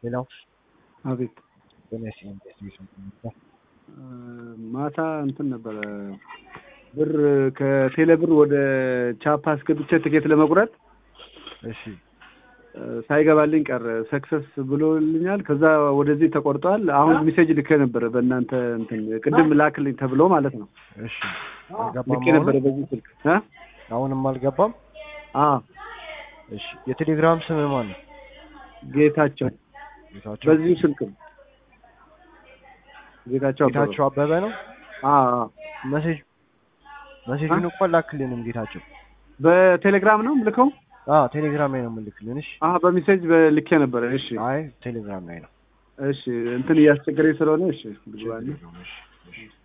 ሌላው አቤት በነሲም ዲስትሪቢዩሽን ማታ እንትን ነበር ብር ከቴሌ ብር ወደ ቻፓ አስገብቼ ትኬት ለመቁረጥ እሺ ሳይገባልኝ ቀረ ሰክሰስ ብሎልኛል ከዛ ወደዚህ ተቆርጧል አሁን ሜሴጅ ልከ ነበር በእናንተ እንትን ቅድም ላክልኝ ተብሎ ማለት ነው እሺ አልገባም ልከ ነበር በዚህ ስልክ አሁንም አልገባም እሺ የቴሌግራም ስም ማን ነው ጌታቸው በዚህ ስልክ ጌታቸው አበበ ነው መሴጁን እኮ ላክልንም ጌታቸው በቴሌግራም ነው ልከው ቴሌግራም ላይ ነው የምልክልን እሺ በሜሴጅ ልኬ ነበር እሺ አይ ቴሌግራም ላይ ነው እሺ እንትን እያስቸገረኝ ስለሆነ እሺ